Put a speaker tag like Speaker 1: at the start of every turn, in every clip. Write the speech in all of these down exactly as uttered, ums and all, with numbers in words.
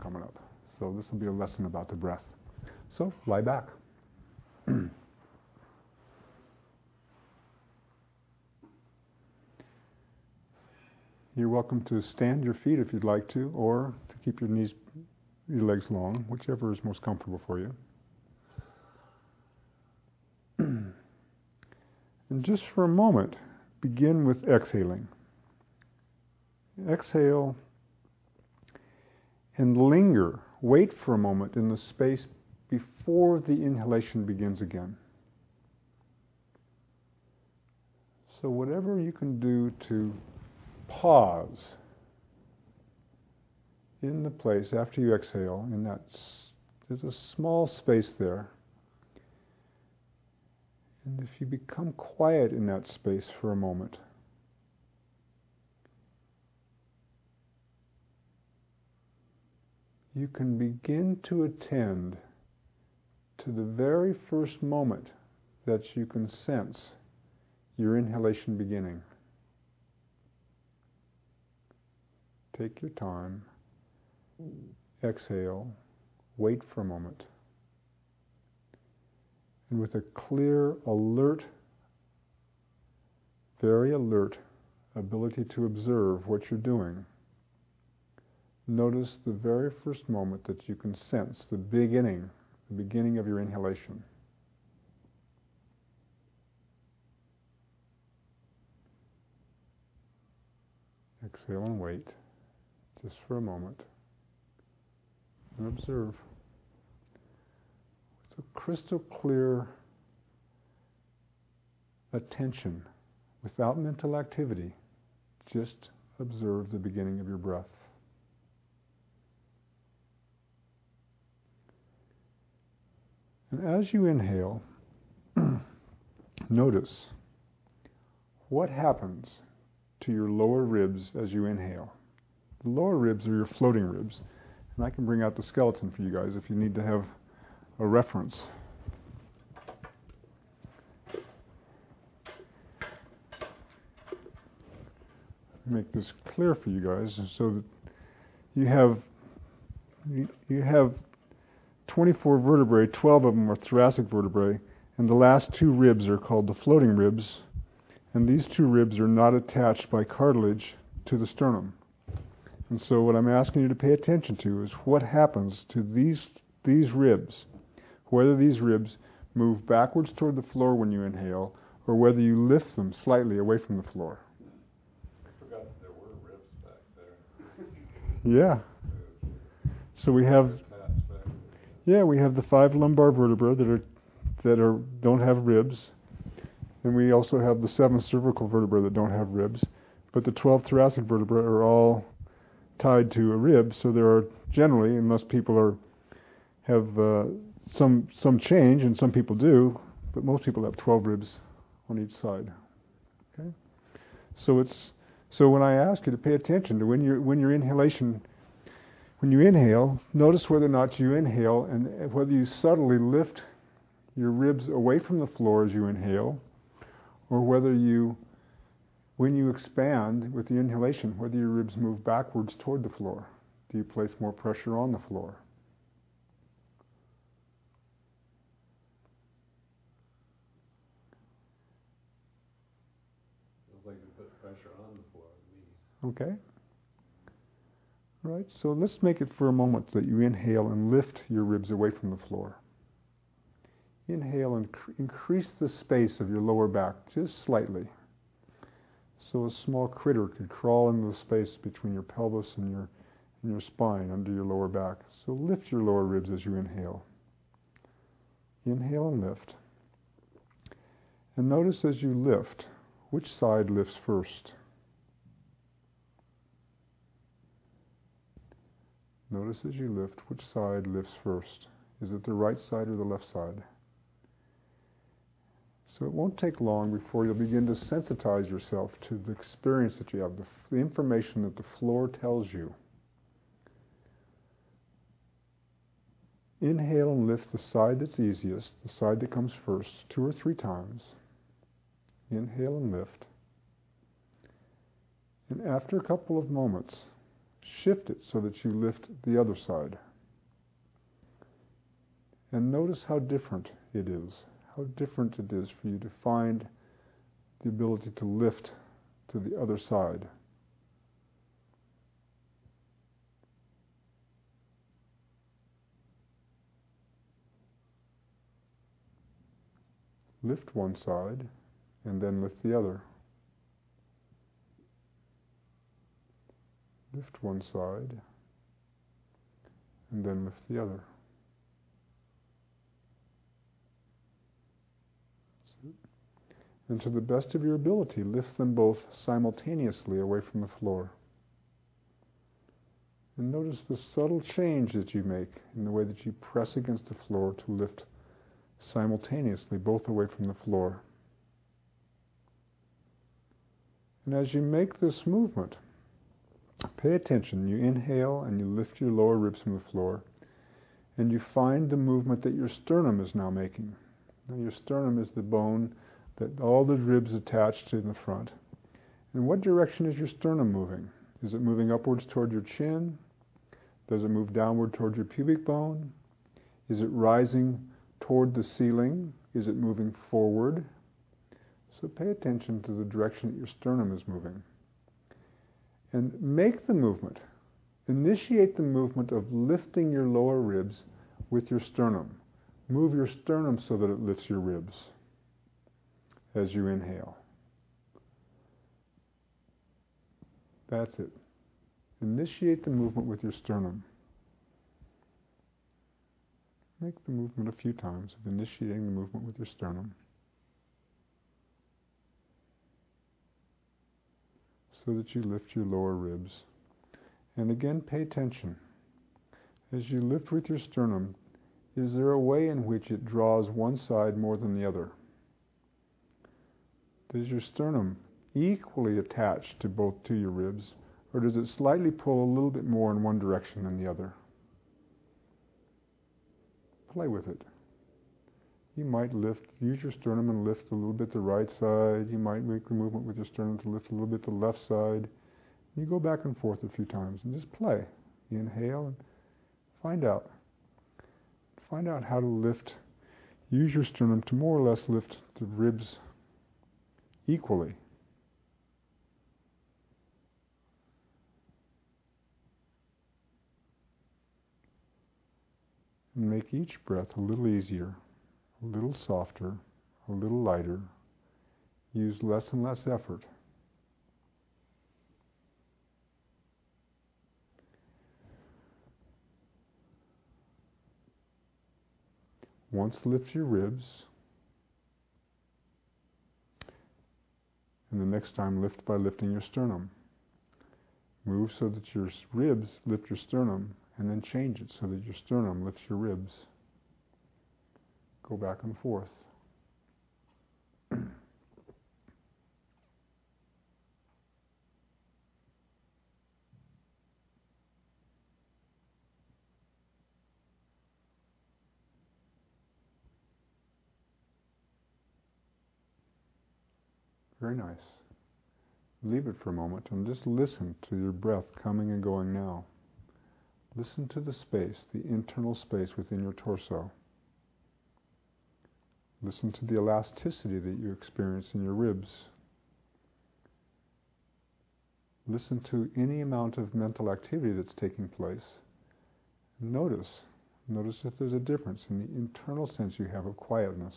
Speaker 1: coming up. So this will be a lesson about the breath. So lie back. You're welcome to stand your feet if you'd like to, or to keep your knees, your legs long, whichever is most comfortable for you. And just for a moment, begin with exhaling. Exhale and linger. Wait for a moment in the space before the inhalation begins again. So whatever you can do to pause in the place after you exhale, in that there's a small space there. And if you become quiet in that space for a moment, you can begin to attend to the very first moment that you can sense your inhalation beginning. Take your time, exhale, wait for a moment. And with a clear, alert, very alert ability to observe what you're doing, notice the very first moment that you can sense the beginning, the beginning of your inhalation. Exhale and wait, just for a moment, and observe. With a crystal clear attention, without mental activity, just observe the beginning of your breath. And as you inhale, notice what happens to your lower ribs as you inhale. The lower ribs are your floating ribs. And I can bring out the skeleton for you guys if you need to have a reference. Make this clear for you guys so that you have you have twenty-four vertebrae, twelve of them are thoracic vertebrae, and the last two ribs are called the floating ribs, and these two ribs are not attached by cartilage to the sternum. And so what I'm asking you to pay attention to is what happens to these these ribs, whether these ribs move backwards toward the floor when you inhale, or whether you lift them slightly away from the floor.
Speaker 2: I forgot that there were ribs back there.
Speaker 1: Yeah. So we have Yeah, we have the five lumbar vertebrae that are that are don't have ribs, and we also have the seven cervical vertebrae that don't have ribs. But the twelve thoracic vertebrae are all tied to a rib, so there are generally, unless people are have uh, some some change, and some people do, but most people have twelve ribs on each side. Okay, so it's so when I ask you to pay attention to when your when your inhalation. When you inhale, notice whether or not you inhale and whether you subtly lift your ribs away from the floor as you inhale, or whether you, when you expand with the inhalation, whether your ribs move backwards toward the floor. Do you place more pressure on the floor?
Speaker 2: Feels like you put pressure on the floor. Me.
Speaker 1: Okay. Right, so let's make it for a moment that you inhale and lift your ribs away from the floor. Inhale and cr- increase the space of your lower back just slightly. So a small critter could crawl into the space between your pelvis and your and your spine under your lower back. So lift your lower ribs as you inhale. Inhale and lift. And notice as you lift, which side lifts first? Notice as you lift, which side lifts first. Is it the right side or the left side? So it won't take long before you'll begin to sensitize yourself to the experience that you have, the, the information that the floor tells you. Inhale and lift the side that's easiest, the side that comes first, two or three times. Inhale and lift. And after a couple of moments, shift it so that you lift the other side. And notice how different it is, how different it is for you to find the ability to lift to the other side. Lift one side and then lift the other. Lift one side and then lift the other. And to the best of your ability, lift them both simultaneously away from the floor. And notice the subtle change that you make in the way that you press against the floor to lift simultaneously, both away from the floor. And as you make this movement, pay attention. You inhale and you lift your lower ribs from the floor, and you find the movement that your sternum is now making. Now your sternum is the bone that all the ribs attached to in the front. In what direction is your sternum moving? Is it moving upwards toward your chin? Does it move downward toward your pubic bone? Is it rising toward the ceiling? Is it moving forward? So pay attention to the direction that your sternum is moving. And make the movement. Initiate the movement of lifting your lower ribs with your sternum. Move your sternum so that it lifts your ribs as you inhale. That's it. Initiate the movement with your sternum. Make the movement a few times of initiating the movement with your sternum, so that you lift your lower ribs. And again, pay attention. As you lift with your sternum, is there a way in which it draws one side more than the other? Does your sternum equally attach to both to your ribs, or does it slightly pull a little bit more in one direction than the other? Play with it. You might lift, use your sternum and lift a little bit the right side. You might make the movement with your sternum to lift a little bit the left side. You go back and forth a few times and just play. You inhale and find out. Find out how to lift. Use your sternum to more or less lift the ribs equally. And make each breath a little easier, a little softer, a little lighter. Use less and less effort. Once lift your ribs, and the next time lift by lifting your sternum. Move so that your ribs lift your sternum, and then change it so that your sternum lifts your ribs. Go back and forth. Very nice. Leave it for a moment and just listen to your breath coming and going now. Listen to the space, the internal space within your torso. Listen to the elasticity that you experience in your ribs. Listen to any amount of mental activity that's taking place. Notice, notice if there's a difference in the internal sense you have of quietness.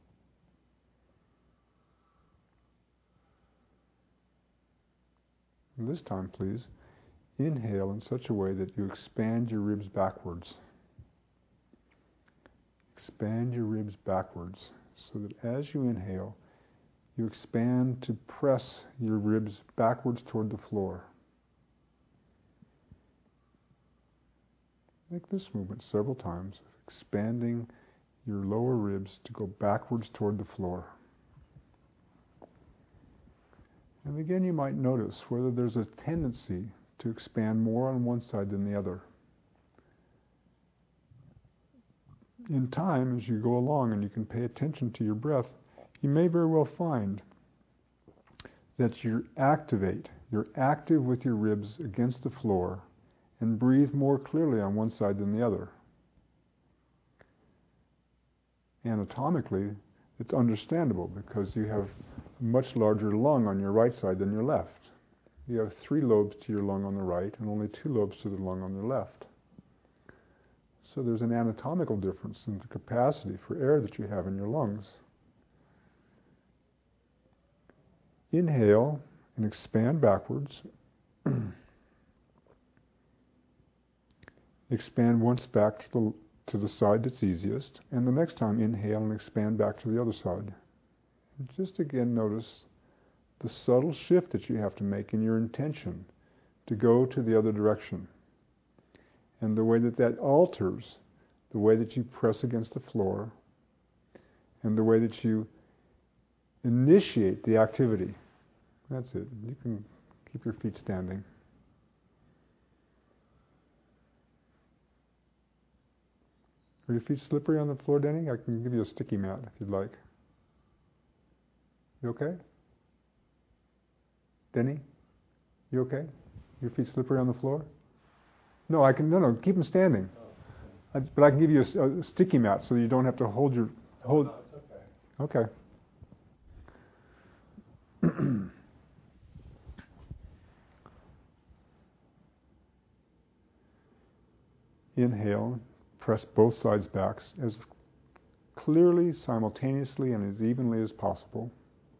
Speaker 1: And this time, please, inhale in such a way that you expand your ribs backwards. Expand your ribs backwards so that as you inhale, you expand to press your ribs backwards toward the floor. Make this movement several times, expanding your lower ribs to go backwards toward the floor. And again, you might notice whether there's a tendency to expand more on one side than the other. In time, as you go along and you can pay attention to your breath, you may very well find that you activate, you're active with your ribs against the floor and breathe more clearly on one side than the other. Anatomically, it's understandable because you have a much larger lung on your right side than your left. You have three lobes to your lung on the right and only two lobes to the lung on the left. So there's an anatomical difference in the capacity for air that you have in your lungs. Inhale and expand backwards. Expand once back to the, to the side that's easiest, and the next time inhale and expand back to the other side. And just again notice the subtle shift that you have to make in your intention to go to the other direction. And the way that that alters the way that you press against the floor and the way that you initiate the activity. That's it. You can keep your feet standing. Are your feet slippery on the floor, Denny? I can give you a sticky mat if you'd like. You okay? Denny? You okay? Your feet slippery on the floor? No, I can. No, no. Keep them standing. I, but I can give you a, a sticky mat so you don't have to hold your hold.
Speaker 2: No, it's okay.
Speaker 1: Okay. Inhale. Press both sides back as clearly, simultaneously, and as evenly as possible.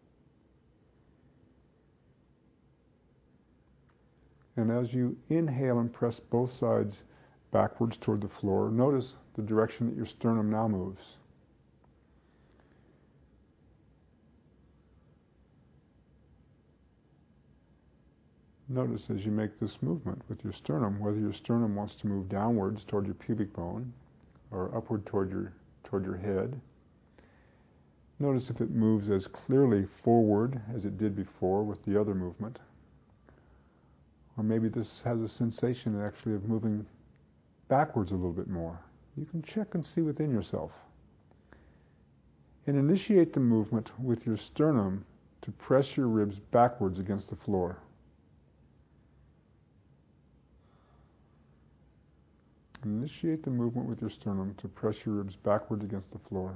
Speaker 1: And as you inhale and press both sides backwards toward the floor, notice the direction that your sternum now moves. Notice as you make this movement with your sternum, whether your sternum wants to move downwards toward your pubic bone or upward toward your, toward your head. Notice if it moves as clearly forward as it did before with the other movement. Or maybe this has a sensation actually of moving backwards a little bit more. You can check and see within yourself. And initiate the movement with your sternum to press your ribs backwards against the floor. Initiate the movement with your sternum to press your ribs backwards against the floor.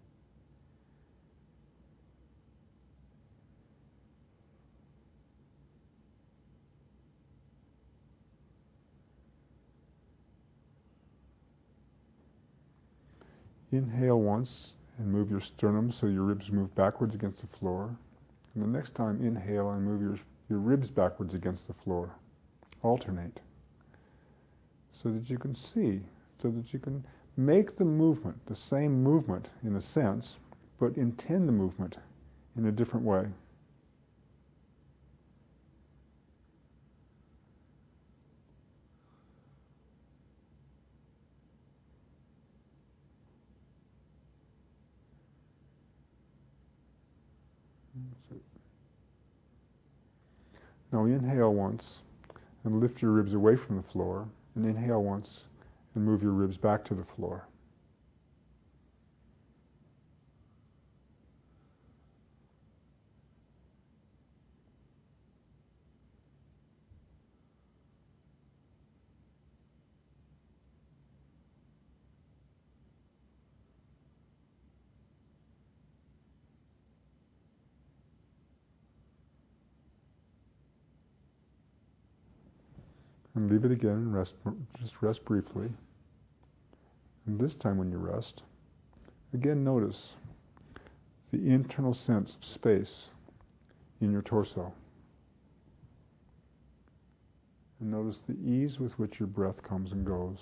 Speaker 1: Inhale once and move your sternum so your ribs move backwards against the floor. And the next time inhale and move your, your ribs backwards against the floor. Alternate. So that you can see, so that you can make the movement, the same movement in a sense, but intend the movement in a different way. That's it. Now inhale once and lift your ribs away from the floor. And inhale once and move your ribs back to the floor. And leave it again and rest, just rest briefly. And this time when you rest, again notice the internal sense of space in your torso. And notice the ease with which your breath comes and goes.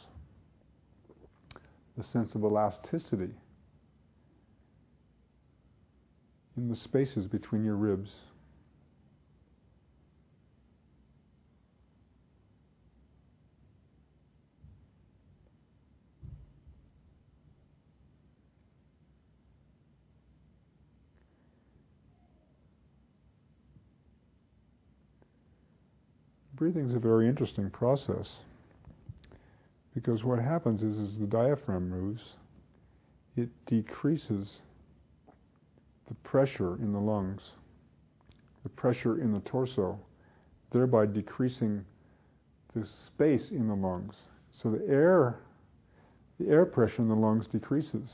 Speaker 1: The sense of elasticity in the spaces between your ribs. Breathing is a very interesting process because what happens is as the diaphragm moves, it decreases the pressure in the lungs, the pressure in the torso, thereby decreasing the space in the lungs. So the air, the air pressure in the lungs decreases.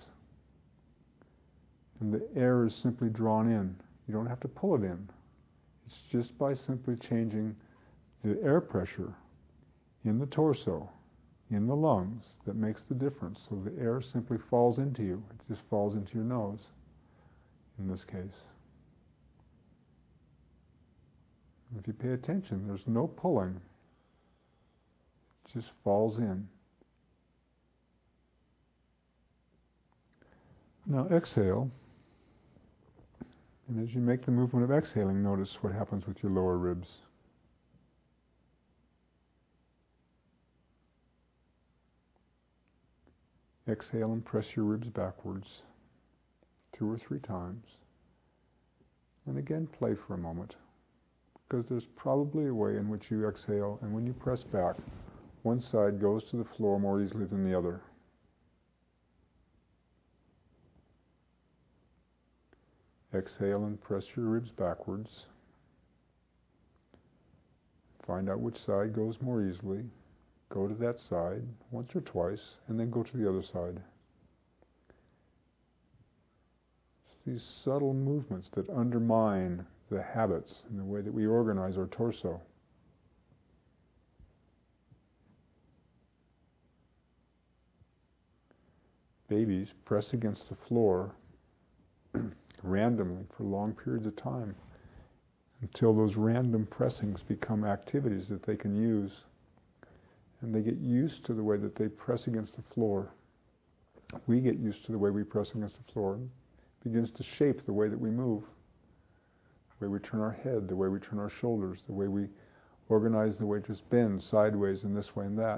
Speaker 1: And the air is simply drawn in. You don't have to pull it in. It's just by simply changing the air pressure in the torso, in the lungs, that makes the difference. So the air simply falls into you. It just falls into your nose, in this case. If you pay attention, there's no pulling. It just falls in. Now exhale. And as you make the movement of exhaling, notice what happens with your lower ribs. Exhale and press your ribs backwards two or three times. And again, play for a moment. Because there's probably a way in which you exhale, and when you press back, one side goes to the floor more easily than the other. Exhale and press your ribs backwards. Find out which side goes more easily. Go to that side once or twice, and then go to the other side. It's these subtle movements that undermine the habits and the way that we organize our torso. Babies press against the floor randomly for long periods of time until those random pressings become activities that they can use. And they get used to the way that they press against the floor. We get used to the way we press against the floor. It begins to shape the way that we move, the way we turn our head, the way we turn our shoulders, the way we organize the way to bend sideways and this way and that.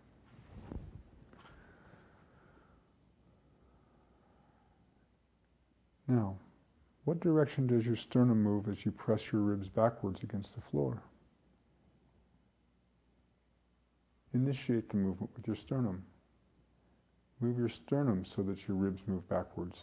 Speaker 1: Now, what direction does your sternum move as you press your ribs backwards against the floor? Initiate the movement with your sternum. Move your sternum so that your ribs move backwards.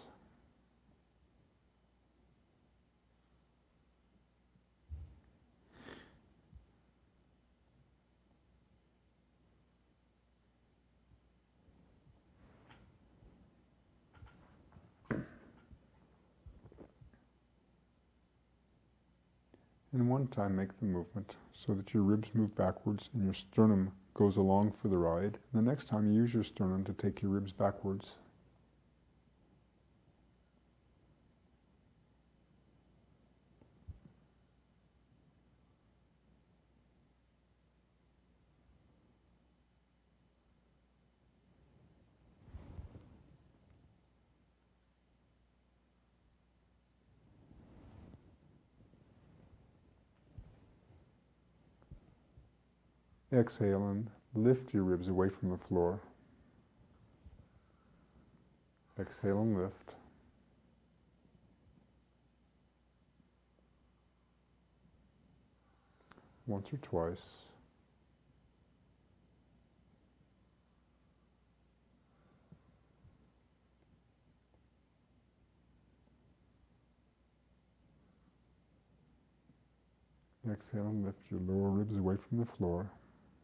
Speaker 1: And one time make the movement so that your ribs move backwards and your sternum goes along for the ride. And the next time you use your sternum to take your ribs backwards. Exhale and lift your ribs away from the floor. Exhale and lift. Once or twice. Exhale and lift your lower ribs away from the floor.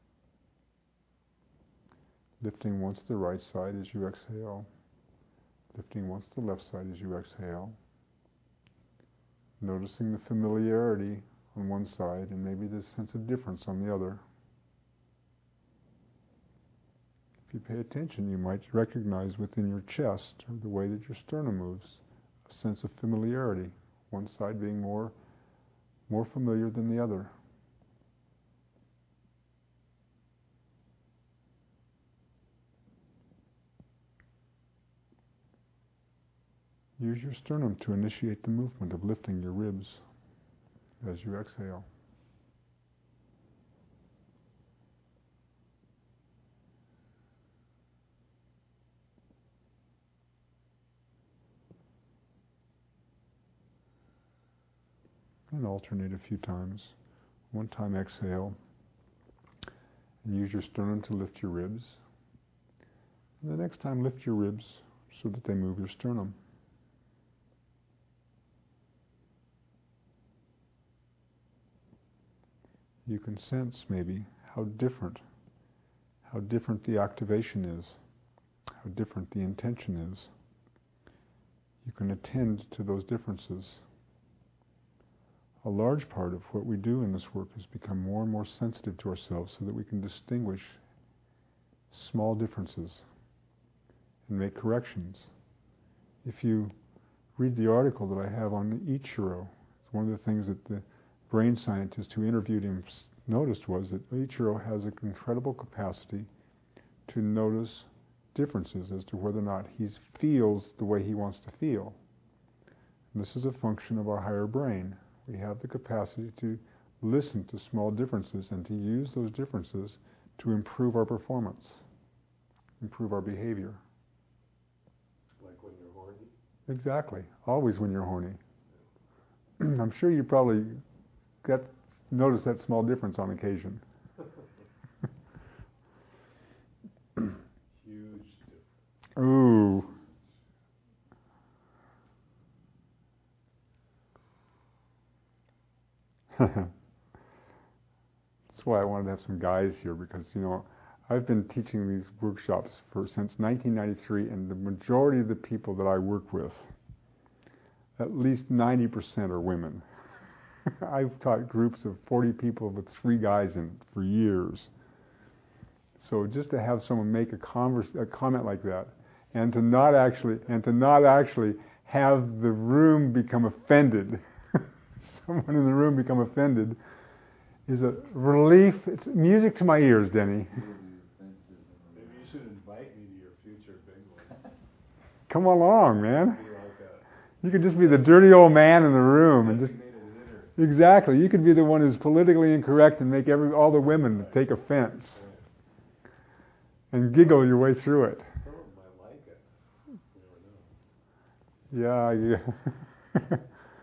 Speaker 1: Lifting once the right side as you exhale. Lifting once the left side as you exhale. Noticing the familiarity on one side and maybe the sense of difference on the other. If you pay attention, you might recognize within your chest, or the way that your sternum moves, a sense of familiarity, one side being more, more familiar than the other. Use your sternum to initiate the movement of lifting your ribs as you exhale. And alternate a few times. One time exhale and use your sternum to lift your ribs. And the next time lift your ribs so that they move your sternum. You can sense maybe how different, how different the activation is, how different the intention is. You can attend to those differences. A large part of what we do in this work is become more and more sensitive to ourselves so that we can distinguish small differences and make corrections. If you read the article that I have on Ichiro, one of the things that the brain scientist who interviewed him noticed was that Ichiro has an incredible capacity to notice differences as to whether or not he feels the way he wants to feel. And this is a function of our higher brain. We have the capacity to listen to small differences and to use those differences to improve our performance, improve our behavior.
Speaker 2: Like when you're horny?
Speaker 1: Exactly. Always when you're horny. I'm sure you probably got noticed that small difference on occasion.
Speaker 2: Huge difference.
Speaker 1: Ooh. That's why I wanted to have some guys here, because, you know, I've been teaching these workshops for since nineteen ninety-three, and the majority of the people that I work with, at least ninety percent are women. I've taught groups of forty people with three guys in it for years. So just to have someone make a, converse, a comment like that, and to not actually, and to not actually have the room become offended, someone in the room become offended, is a relief. It's music to my ears, Denny.
Speaker 2: Maybe you should invite me to your future big one.
Speaker 1: Come along, man.
Speaker 2: Be like a
Speaker 1: You could just be the dirty old man in the room and just
Speaker 2: designated hitter.
Speaker 1: exactly. You could be the one who's politically incorrect and make every all the women take offense and giggle your way through it.
Speaker 2: Some of them might like it. You never know.
Speaker 1: Yeah, yeah.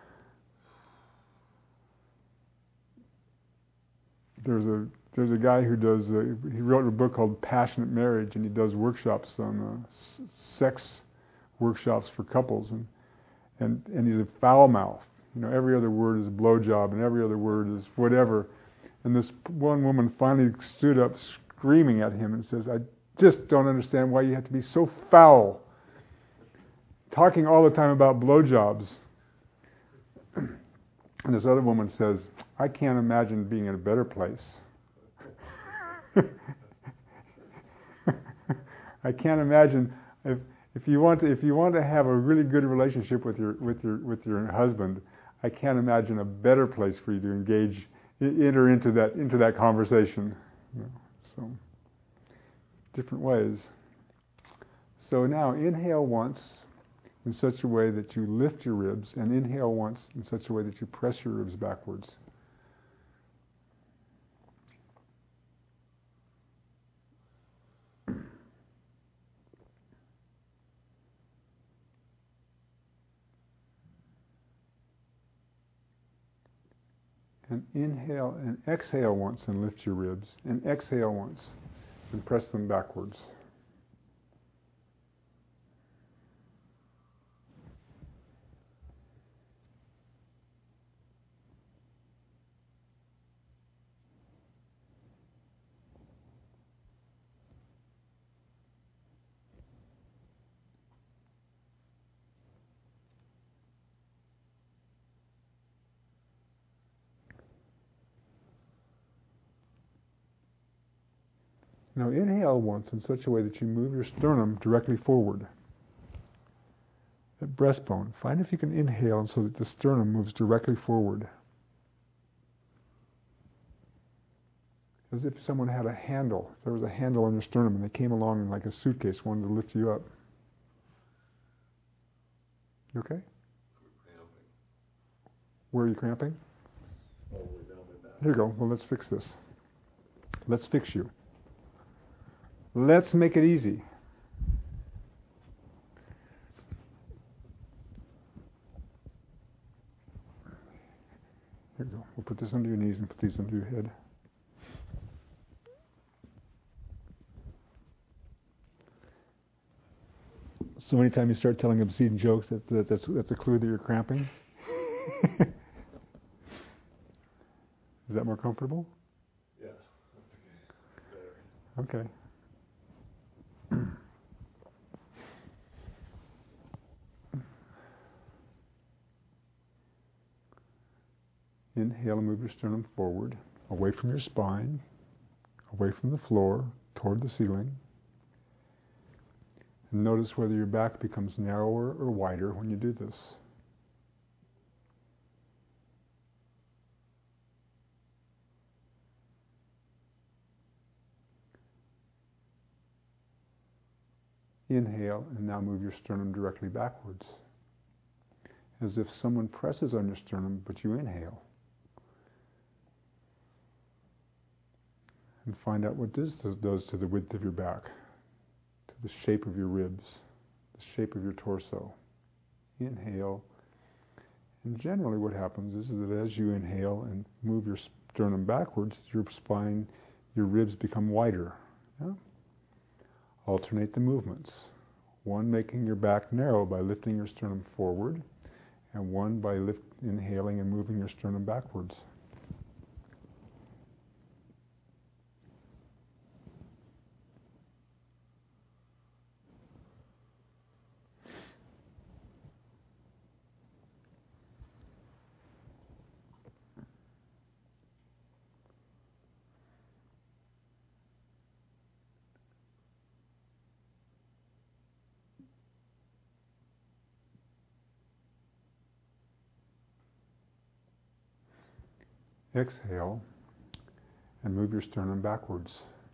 Speaker 1: There's a there's a guy who does a, he wrote a book called Passionate Marriage, and he does workshops on uh, s- sex workshops for couples, and and and he's a foul mouth. You know, every other word is blowjob, and every other word is whatever. And this one woman finally stood up, screaming at him, and says, "I just don't understand why you have to be so foul, talking all the time about blowjobs." And this other woman says, "I can't imagine being in a better place. I can't imagine if if you want to, if you want to have a really good relationship with your with your with your husband, I can't imagine a better place for you to engage, enter into that into that conversation." You know, so different ways. So now inhale once in such a way that you lift your ribs, and inhale once in such a way that you press your ribs backwards. And inhale and exhale once and lift your ribs, and exhale once and press them backwards. Now inhale once in such a way that you move your sternum directly forward. At breastbone, find if you can inhale so that the sternum moves directly forward. As if someone had a handle. There was a handle on your sternum and they came along like a suitcase, wanted to lift you up. You okay?
Speaker 2: Cramping.
Speaker 1: Where are you cramping?
Speaker 2: Oh, we're down my back.
Speaker 1: Here you go. Well, let's fix this. Let's fix you. Let's make it easy. Here you go. We'll put this under your knees and put these under your head. So anytime you start telling obscene jokes, that, that, that's, that's a clue that you're cramping. Is that more comfortable?
Speaker 2: Yeah, that's okay.
Speaker 1: Okay. Inhale and move your sternum forward, away from your spine, away from the floor, toward the ceiling. And notice whether your back becomes narrower or wider when you do this. Inhale, and now move your sternum directly backwards, as if someone presses on your sternum, but you inhale. And find out what this does to the width of your back, to the shape of your ribs, the shape of your torso. Inhale, and generally what happens is that as you inhale and move your sternum backwards, your spine, your ribs become wider. Yeah? Alternate the movements. One making your back narrow by lifting your sternum forward, and one by lift, inhaling and moving your sternum backwards. Exhale and move your sternum backwards.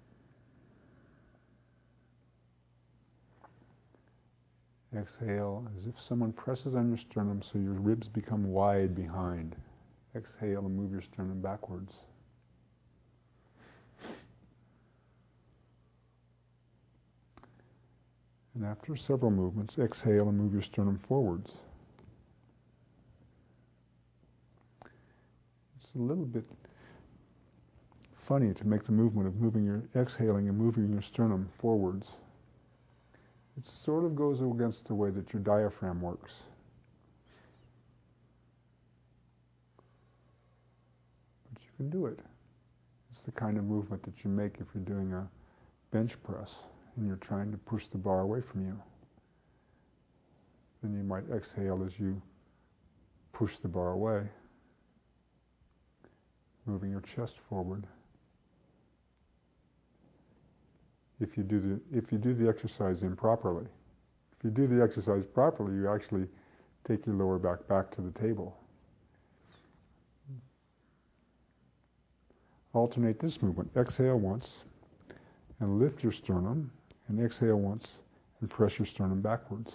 Speaker 1: Exhale as if someone presses on your sternum so your ribs become wide behind. Exhale and move your sternum backwards. And after several movements, exhale and move your sternum forwards. It's a little bit funny to make the movement of moving your, exhaling and moving your sternum forwards. It sort of goes against the way that your diaphragm works. But you can do it. It's the kind of movement that you make if you're doing a bench press and you're trying to push the bar away from you. Then you might exhale as you push the bar away, moving your chest forward. If you do the if you do the exercise improperly, if you do the exercise properly, you actually take your lower back back to the table. Alternate this movement. Exhale once and lift your sternum, and exhale once and press your sternum backwards.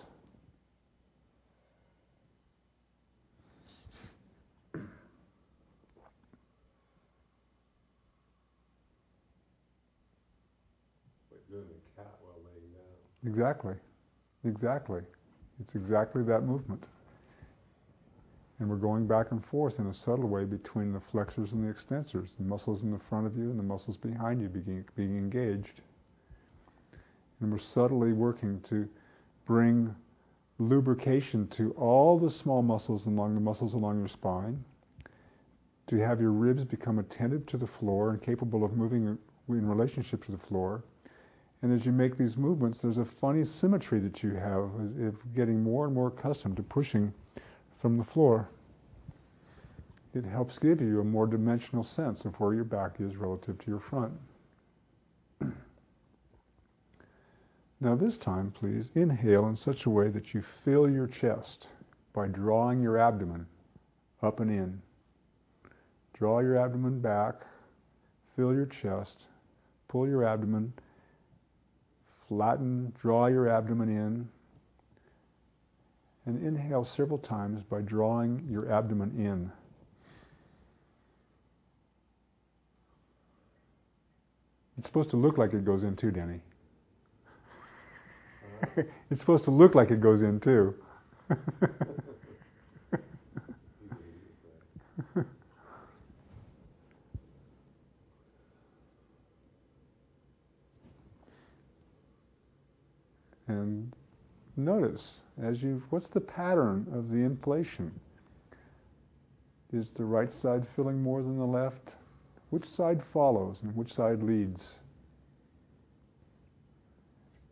Speaker 2: Doing the cat while laying down.
Speaker 1: Exactly. Exactly. It's exactly that movement. And we're going back and forth in a subtle way between the flexors and the extensors, the muscles in the front of you and the muscles behind you being, being engaged. And we're subtly working to bring lubrication to all the small muscles along the muscles along your spine, to have your ribs become attentive to the floor and capable of moving in relationship to the floor. And as you make these movements, there's a funny symmetry that you have of getting more and more accustomed to pushing from the floor. It helps give you a more dimensional sense of where your back is relative to your front. Now this time, please, inhale in such a way that you fill your chest by drawing your abdomen up and in. Draw your abdomen back, fill your chest, pull your abdomen, flatten, draw your abdomen in, and inhale several times by drawing your abdomen in. It's supposed to look like it goes in too, Denny. Uh, it's supposed to look like it goes in too. And notice, as you, what's the pattern of the inflation? Is the right side filling more than the left? Which side follows and which side leads?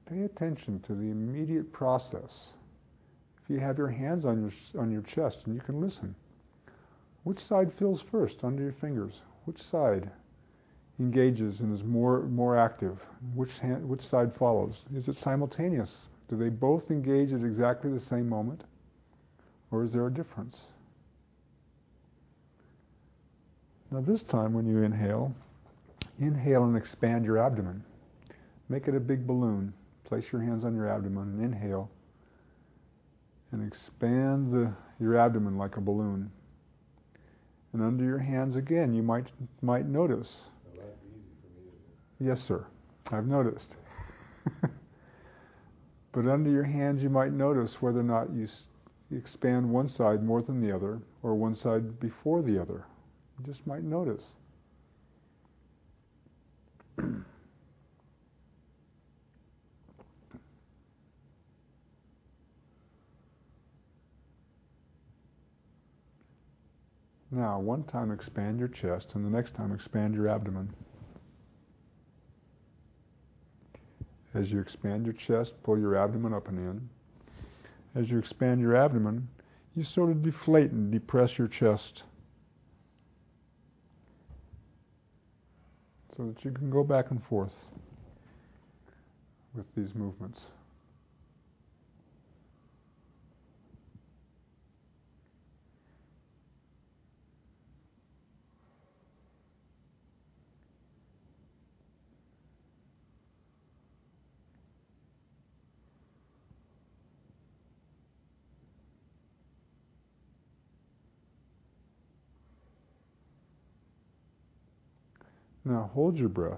Speaker 1: Pay attention to the immediate process. If you have your hands on your on your chest and you can listen, which side feels first under your fingers? Which side engages and is more more active? Which hand, which side follows? Is it simultaneous? Do they both engage at exactly the same moment? Or is there a difference? Now this time when you inhale, inhale and expand your abdomen. Make it a big balloon. Place your hands on your abdomen and inhale. And expand the, your abdomen like a balloon. And under your hands again, you might might notice.
Speaker 2: Well, that's easy for me to do.
Speaker 1: Yes, sir. I've noticed. But under your hands, you might notice whether or not you s- expand one side more than the other, or one side before the other. You just might notice. Now, one time expand your chest, and the next time expand your abdomen. As you expand your chest, pull your abdomen up and in. As you expand your abdomen, you sort of deflate and depress your chest so that you can go back and forth with these movements. Now hold your breath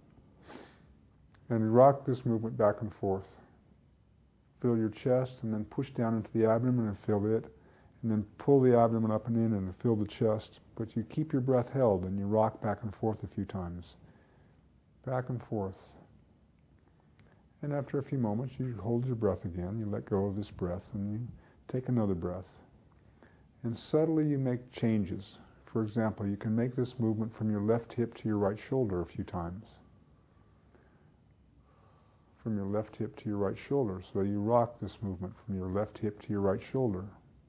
Speaker 1: and rock this movement back and forth. Fill your chest and then push down into the abdomen and fill it, and then pull the abdomen up and in and fill the chest. But you keep your breath held and you rock back and forth a few times. Back and forth. And after a few moments you hold your breath again, you let go of this breath and you take another breath. And subtly you make changes. For example, you can make this movement from your left hip to your right shoulder a few times. From your left hip to your right shoulder. So you rock this movement from your left hip to your right shoulder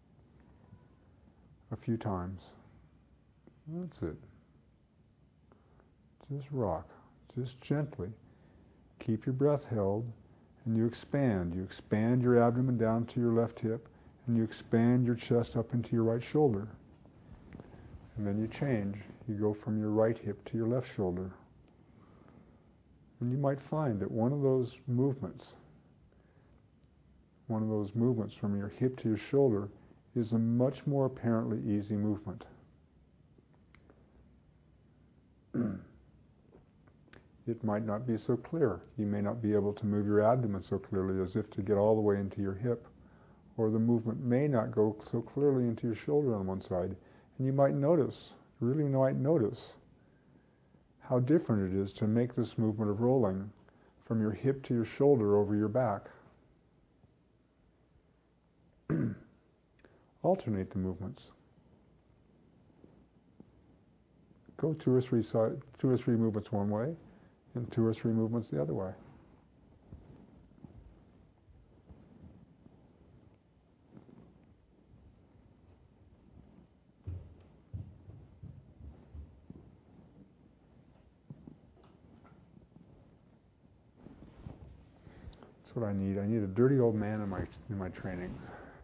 Speaker 1: a few times. That's it. Just rock, just gently. Keep your breath held and you expand. You expand your abdomen down to your left hip and you expand your chest up into your right shoulder. And then you change. You go from your right hip to your left shoulder. And you might find that one of those movements, one of those movements from your hip to your shoulder is a much more apparently easy movement. It might not be so clear. You may not be able to move your abdomen so clearly as if to get all the way into your hip, or the movement may not go so clearly into your shoulder on one side. And you might notice, really might notice, how different it is to make this movement of rolling from your hip to your shoulder over your back. Alternate the movements. Go two or three side, two or three movements one way, and two or three movements the other way. That's what I need. I need a dirty old man in my in my trainings.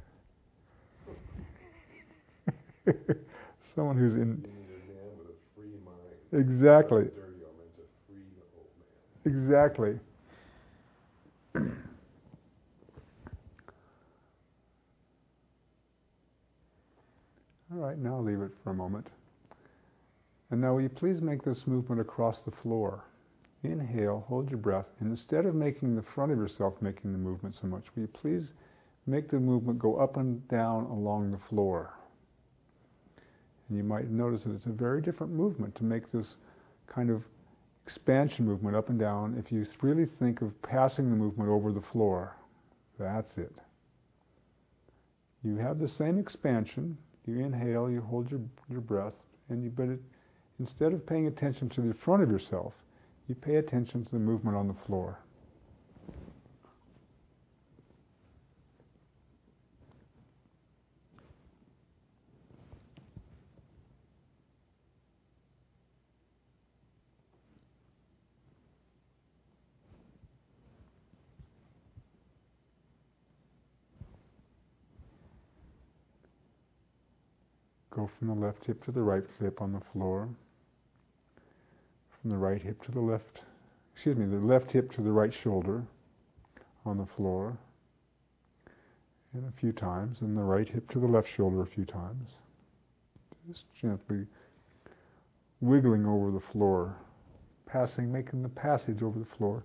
Speaker 1: Someone who's in.
Speaker 2: You need a man with a free mind.
Speaker 1: Exactly.
Speaker 2: Not a dirty old man, it's a free old man.
Speaker 1: Exactly. All right, now leave it for a moment. And now will you please make this movement across the floor. Inhale, hold your breath, and instead of making the front of yourself making the movement so much, will you please make the movement go up and down along the floor. And you might notice that it's a very different movement to make this kind of expansion movement up and down if you really think of passing the movement over the floor. That's it. You have the same expansion. You inhale, you hold your, your breath, and you, but it, instead of paying attention to the front of yourself, you pay attention to the movement on the floor. Go from the left hip to the right hip on the floor. From the right hip to the left, excuse me, the left hip to the right shoulder on the floor. And a few times. And the right hip to the left shoulder a few times. Just gently wiggling over the floor. Passing, making the passage over the floor.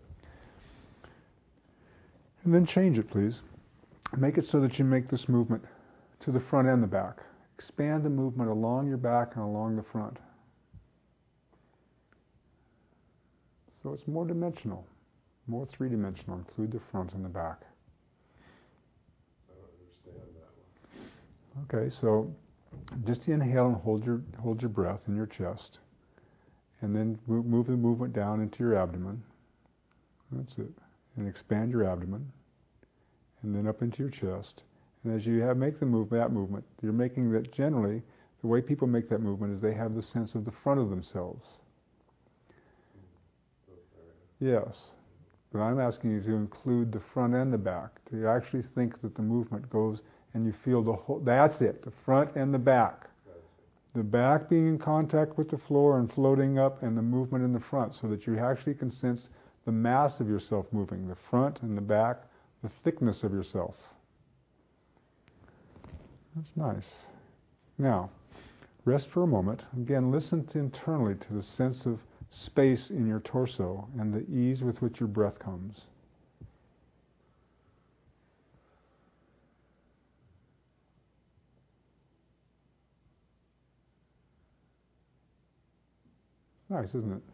Speaker 1: And then change it, please. Make it so that you make this movement to the front and the back. Expand the movement along your back and along the front. So it's more dimensional, more three-dimensional. Include the front and the back.
Speaker 2: I don't understand that one.
Speaker 1: Okay, so just inhale and hold your hold your breath in your chest. And then move the movement down into your abdomen. That's it. And expand your abdomen. And then up into your chest. And as you have, make the move, that movement, you're making that generally, the way people make that movement is they have the sense of the front of themselves. Yes. But I'm asking you to include the front and the back. To actually think that the movement goes and you feel the whole, that's it, the front and the back. The back being in contact with the floor and floating up, and the movement in the front, so that you actually can sense the mass of yourself moving, the front and the back, the thickness of yourself. That's nice. Now, rest for a moment. Again, listen to internally to the sense of space in your torso and the ease with which your breath comes. Nice, isn't it?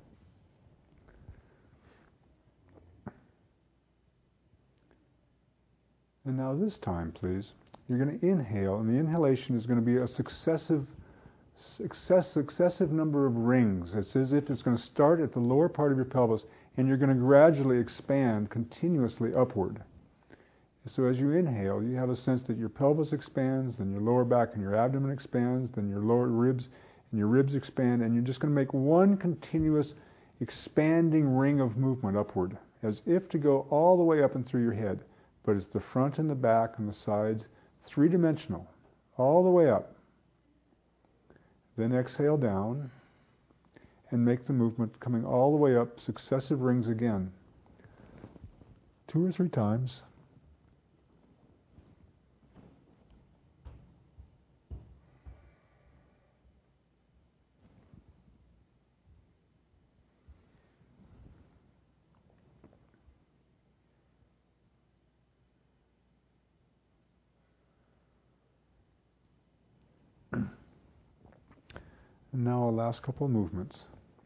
Speaker 1: And now this time, please, you're going to inhale, and the inhalation is going to be a successive, success, successive number of rings. It's as if it's going to start at the lower part of your pelvis, and you're going to gradually expand continuously upward. So as you inhale, you have a sense that your pelvis expands, then your lower back and your abdomen expands, then your lower ribs and your ribs expand, and you're just going to make one continuous expanding ring of movement upward, as if to go all the way up and through your head. But it's the front and the back and the sides, three-dimensional, all the way up. Then exhale down and make the movement coming all the way up, successive rings again. Two or three times. And now our last couple of movements.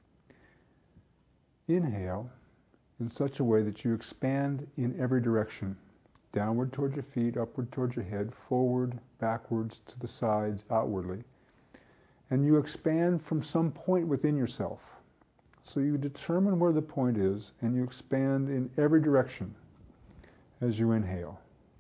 Speaker 1: Inhale in such a way that you expand in every direction. Downward towards your feet, upward towards your head, forward, backwards, to the sides, outwardly. And you expand from some point within yourself. So you determine where the point is, and you expand in every direction as you inhale.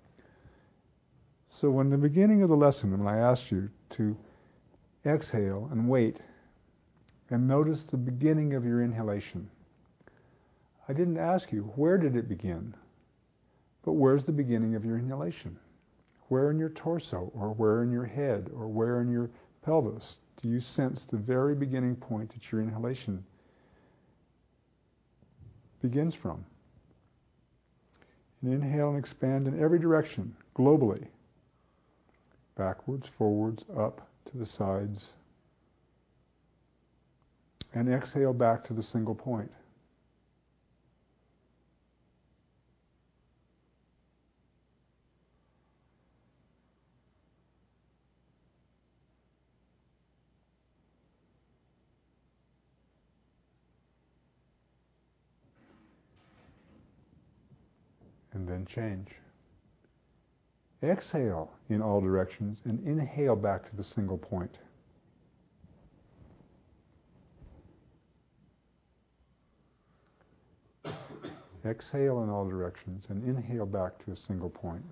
Speaker 1: So when the beginning of the lesson, when I asked you to exhale and wait and notice the beginning of your inhalation, I didn't ask you where did it begin, but where's the beginning of your inhalation? Where in your torso, or where in your head, or where in your pelvis do you sense the very beginning point that your inhalation begins from? And inhale and expand in every direction, globally. Backwards, forwards, up, to the sides. And exhale back to the single point. And then change. Exhale in all directions and inhale back to the single point. Exhale in all directions and inhale back to a single point.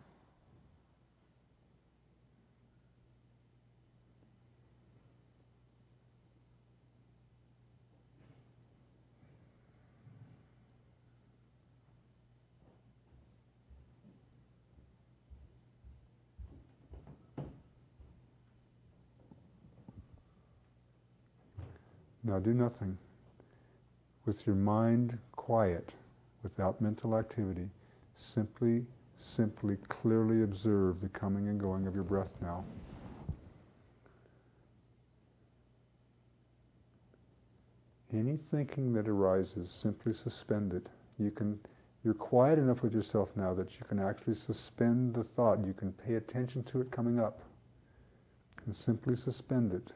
Speaker 1: Now do nothing. With your mind quiet, without mental activity, simply, simply, clearly observe the coming and going of your breath now. Any thinking that arises, simply suspend it. You can, you're quiet enough with yourself now that you can actually suspend the thought. You can pay attention to it coming up and simply suspend it.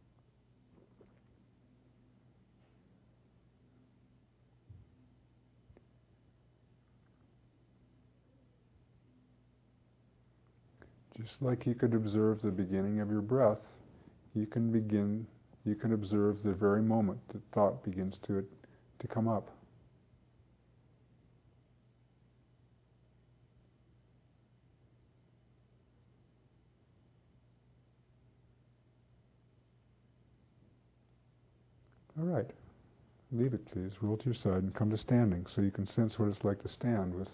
Speaker 1: Just like you could observe the beginning of your breath, you can begin, you can observe the very moment that thought begins to, to come up. All right. Leave it, please. Roll to your side and come to standing so you can sense what it's like to stand with,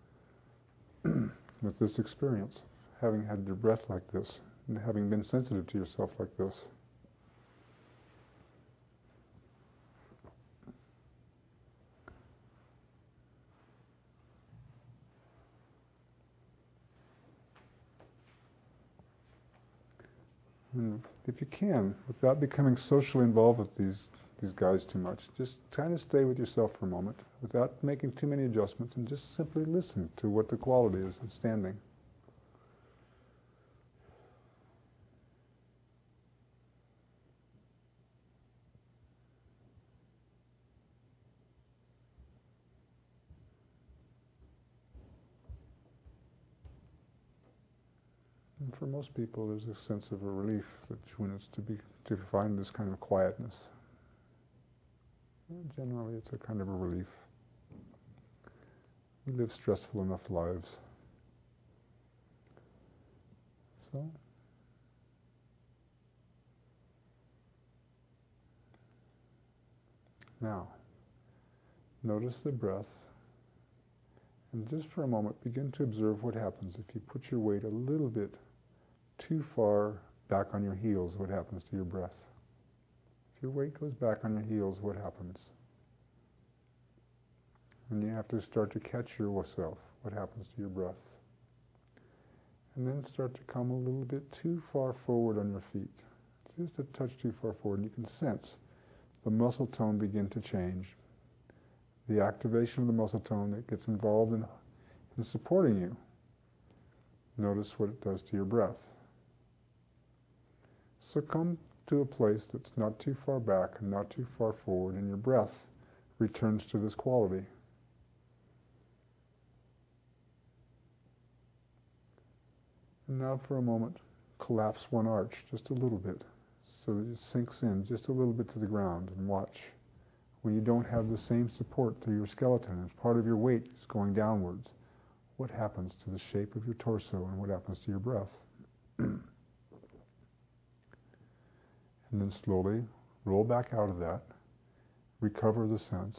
Speaker 1: with this experience, having had your breath like this and having been sensitive to yourself like this. And if you can, without becoming socially involved with these these guys too much, just kind of stay with yourself for a moment, without making too many adjustments, and just simply listen to what the quality is of standing. And for most people, there's a sense of a relief that when it's to be to find this kind of quietness. And generally, it's a kind of a relief. We live stressful enough lives. So, now, notice the breath, and just for a moment, begin to observe what happens if you put your weight a little bit too far back on your heels. What happens to your breath? If your weight goes back on your heels, what happens? And you have to start to catch yourself. What happens to your breath? And then start to come a little bit too far forward on your feet. Just a touch too far forward. And you can sense the muscle tone begin to change. The activation of the muscle tone that gets involved in, in supporting you. Notice what it does to your breath. So come to a place that's not too far back and not too far forward, and your breath returns to this quality. And now for a moment, collapse one arch just a little bit so that it sinks in just a little bit to the ground, and watch. When you don't have the same support through your skeleton, as part of your weight is going downwards, what happens to the shape of your torso and what happens to your breath? And then slowly roll back out of that, recover the sense.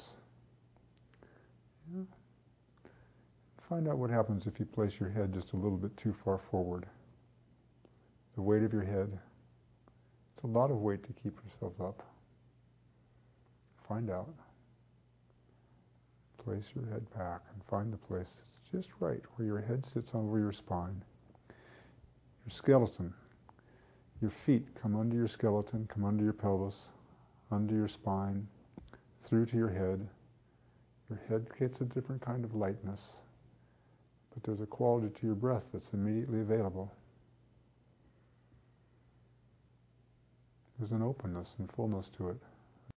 Speaker 1: Yeah. Find out what happens if you place your head just a little bit too far forward. The weight of your head, it's a lot of weight to keep yourself up. Find out. Place your head back and find the place that's just right where your head sits over your spine. Your skeleton. Your feet come under your skeleton, come under your pelvis, under your spine, through to your head. Your head gets a different kind of lightness, but there's a quality to your breath that's immediately available. There's an openness and fullness to it.